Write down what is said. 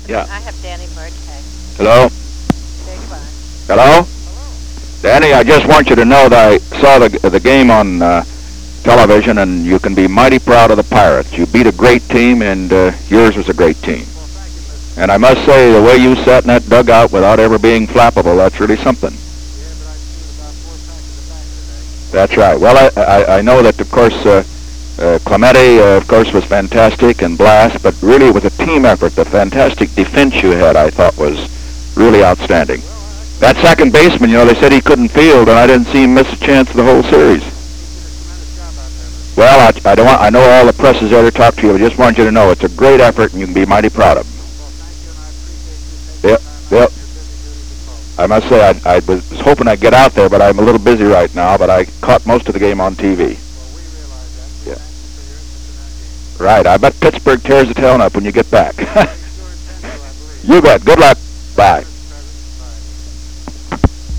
Yeah. I have Danny Bartek. Hello? There you are. Hello? Danny, I just want you to know that I saw the game on television, and you can be mighty proud of the Pirates. You beat a great team, and yours was a great team. And I must say, the way you sat in that dugout without ever being flappable, that's really something. That's right. Well, I know that, of course, Clemente, of course, was fantastic, and Blast, but really it was a team effort. The fantastic defense you had, I thought, was really outstanding. That second baseman, they said he couldn't field, and I didn't see him miss a chance of the whole series. Well, I know all the press is there to talk to you. I just want you to know it's a great effort, and you can be mighty proud of them. Yep. I must say, I was hoping I'd get out there, but I'm a little busy right now, but I caught most of the game on TV. Yeah. Right. I bet Pittsburgh tears the town up when you get back. You bet. Good luck. Bye.